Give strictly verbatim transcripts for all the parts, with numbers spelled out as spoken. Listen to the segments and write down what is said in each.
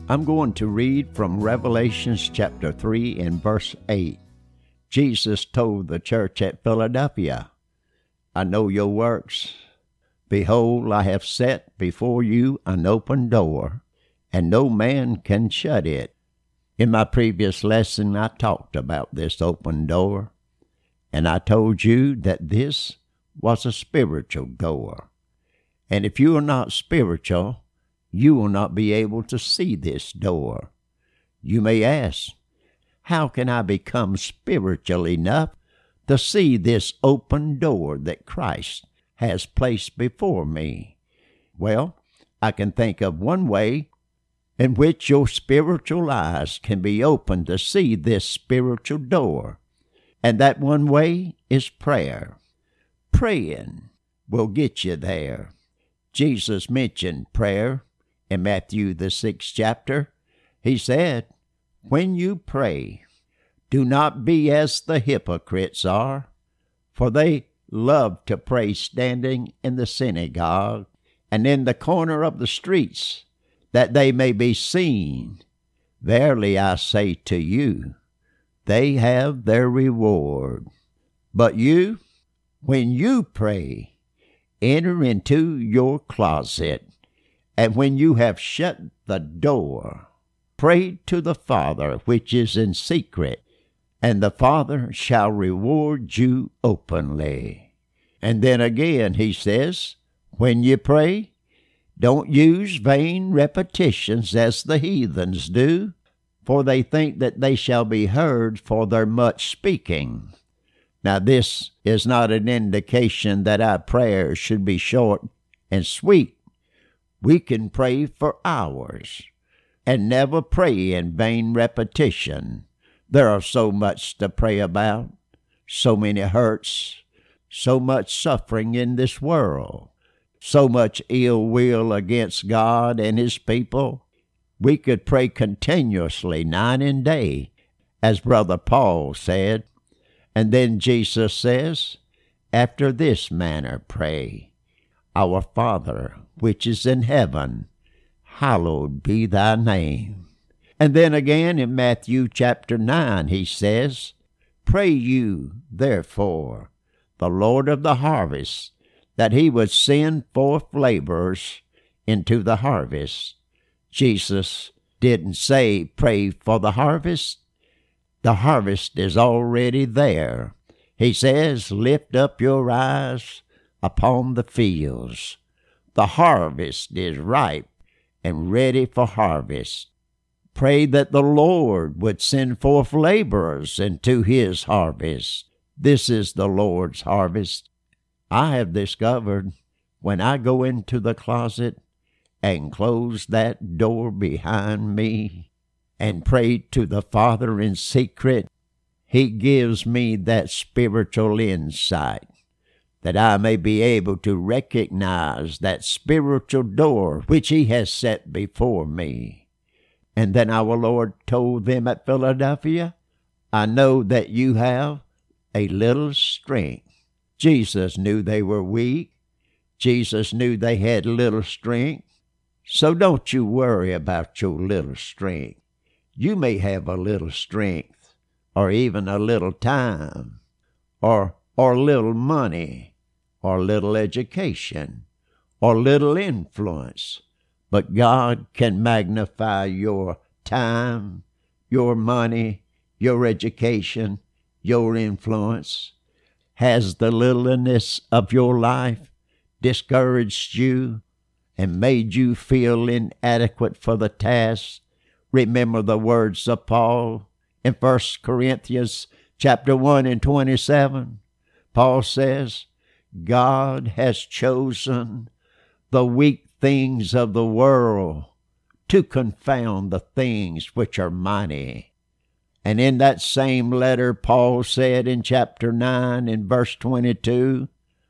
I'm going to read from Revelations chapter three and verse eight. Jesus told the church at Philadelphia, I know your works. Behold, I have set before you an open door, and no man can shut it. In my previous lesson, I talked about this open door, and I told you that this was a spiritual door. And if you are not spiritual, you will not be able to see this door. You may ask, how can I become spiritual enough to see this open door that Christ has placed before me? Well, I can think of one way in which your spiritual eyes can be opened to see this spiritual door, and that one way is prayer. Praying will get you there. Jesus mentioned prayer in Matthew the sixth chapter. He said, when you pray, do not be as the hypocrites are, for they love to pray standing in the synagogue and in the corner of the streets, that they may be seen. Verily I say to you, they have their reward. But you, when you pray, enter into your closet, and when you have shut the door, pray to the Father which is in secret, and the Father shall reward you openly. And then again he says, when you pray, don't use vain repetitions as the heathens do, for they think that they shall be heard for their much speaking. Now this is not an indication that our prayers should be short and sweet. We can pray for hours and never pray in vain repetition. There are so much to pray about, so many hurts, so much suffering in this world, so much ill will against God and His people. We could pray continuously night and day, as Brother Paul said. And then Jesus says, after this manner pray, Our Father, which is in heaven, hallowed be thy name. And then again in Matthew chapter nine he says, pray you, therefore, the Lord of the harvest, that he would send forth laborers into the harvest. Jesus didn't say pray for the harvest. The harvest is already there. He says, lift up your eyes upon the fields. The harvest is ripe and ready for harvest. Pray that the Lord would send forth laborers into his harvest. This is the Lord's harvest. I have discovered when I go into the closet and close that door behind me and pray to the Father in secret, He gives me that spiritual insight, that I may be able to recognize that spiritual door which He has set before me. And then our Lord told them at Philadelphia, I know that you have a little strength. Jesus knew they were weak. Jesus knew they had little strength. So don't you worry about your little strength. You may have a little strength, or even a little time, or or little money, or little education, or little influence. But God can magnify your time, your money, your education, your influence. Has the littleness of your life discouraged you and made you feel inadequate for the task? Remember the words of Paul in First Corinthians chapter one and twenty-seven. Paul says, God has chosen the weak things of the world to confound the things which are mighty. And in that same letter, Paul said in chapter nine and verse twenty-two,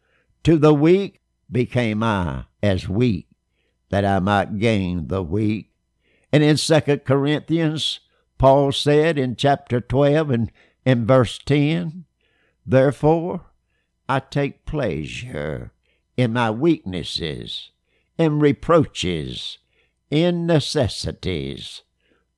to the weak became I as weak, that I might gain the weak. And in Second Corinthians, Paul said in chapter twelve and in verse ten, therefore I take pleasure in my weaknesses, in reproaches, in necessities,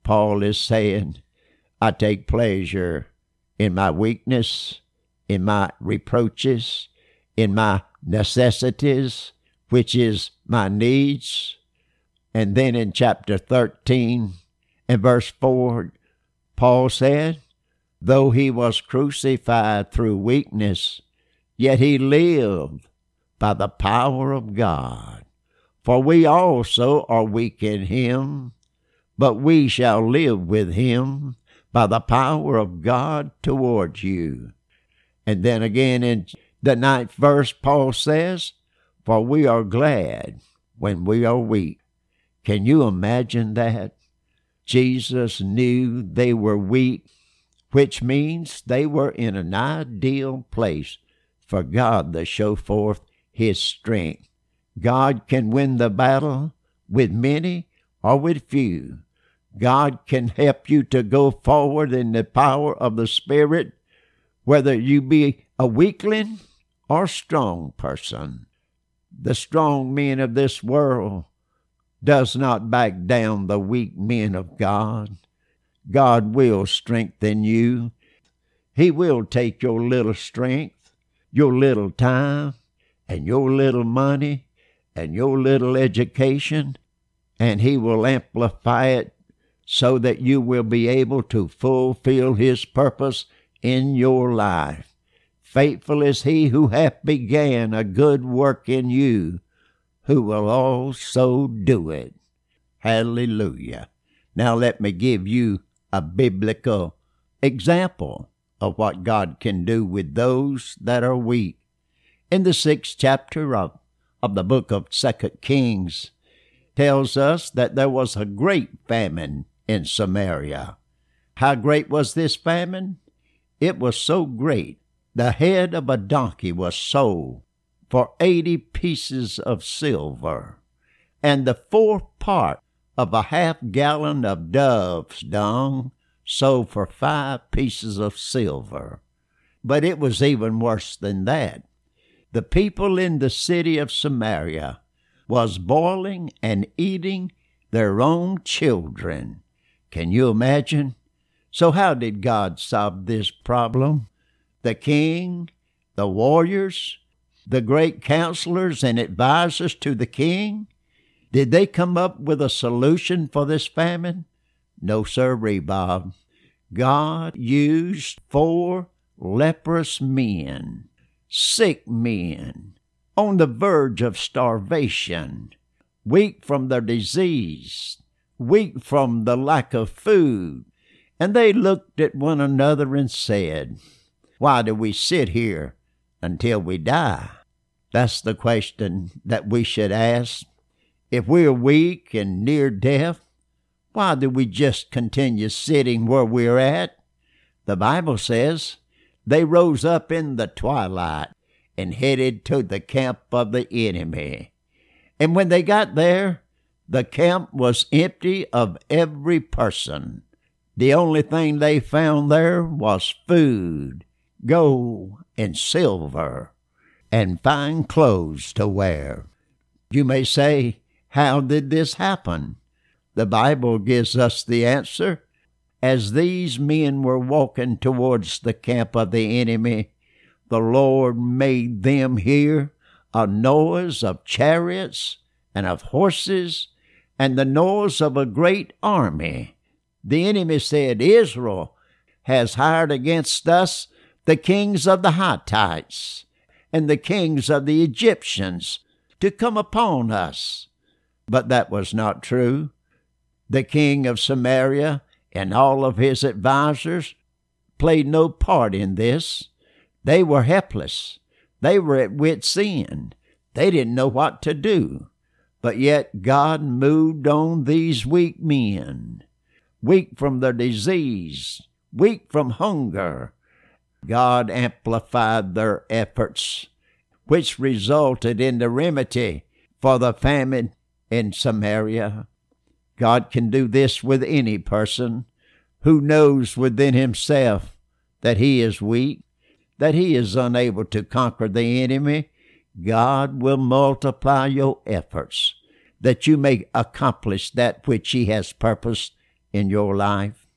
Paul is saying, I take pleasure in my weakness, in my reproaches, in my necessities, which is my needs. And then in chapter thirteen and verse four, Paul said, though he was crucified through weakness, yet he lived by the power of God. For we also are weak in him, but we shall live with him by the power of God towards you. And then again in the ninth verse, Paul says, for we are glad when we are weak. Can you imagine that? Jesus knew they were weak, which means they were in an ideal place for God to show forth his strength. God can win the battle with many or with few. God can help you to go forward in the power of the Spirit, whether you be a weakling or a strong person. The strong men of this world does not back down the weak men of God. God will strengthen you. He will take your little strength, your little time, and your little money, and your little education, and he will amplify it so that you will be able to fulfill his purpose in your life. Faithful is he who hath began a good work in you, who will also do it. Hallelujah. Now let me give you a biblical example of what God can do with those that are weak. In the sixth chapter of of the book of Second Kings tells us that there was a great famine in Samaria. How great was this famine? It was so great, the head of a donkey was sold for eighty pieces of silver, and the fourth part of a half gallon of dove's dung sold for five pieces of silver. But it was even worse than that. The people in the city of Samaria was boiling and eating their own children. Can you imagine? So how did God solve this problem? The king, the warriors, the great counselors and advisors to the king, did they come up with a solution for this famine? No, sirree, Bob. God used four leprous men, sick men, on the verge of starvation, weak from their disease, weak from the lack of food. And they looked at one another and said, why do we sit here until we die? That's the question that we should ask. If we're weak and near death, why do we just continue sitting where we're at? The Bible says, they rose up in the twilight and headed to the camp of the enemy. And when they got there, the camp was empty of every person. The only thing they found there was food, gold, and silver, and fine clothes to wear. You may say, how did this happen? The Bible gives us the answer. As these men were walking towards the camp of the enemy, the Lord made them hear a noise of chariots and of horses and the noise of a great army. The enemy said, Israel has hired against us the kings of the Hittites and the kings of the Egyptians to come upon us. But that was not true. The king of Samaria and all of his advisors played no part in this. They were helpless. They were at wit's end. They didn't know what to do. But yet God moved on these weak men, weak from their disease, weak from hunger. God amplified their efforts, which resulted in the remedy for the famine in Samaria. God can do this with any person who knows within himself that he is weak, that he is unable to conquer the enemy. God will multiply your efforts that you may accomplish that which he has purposed in your life?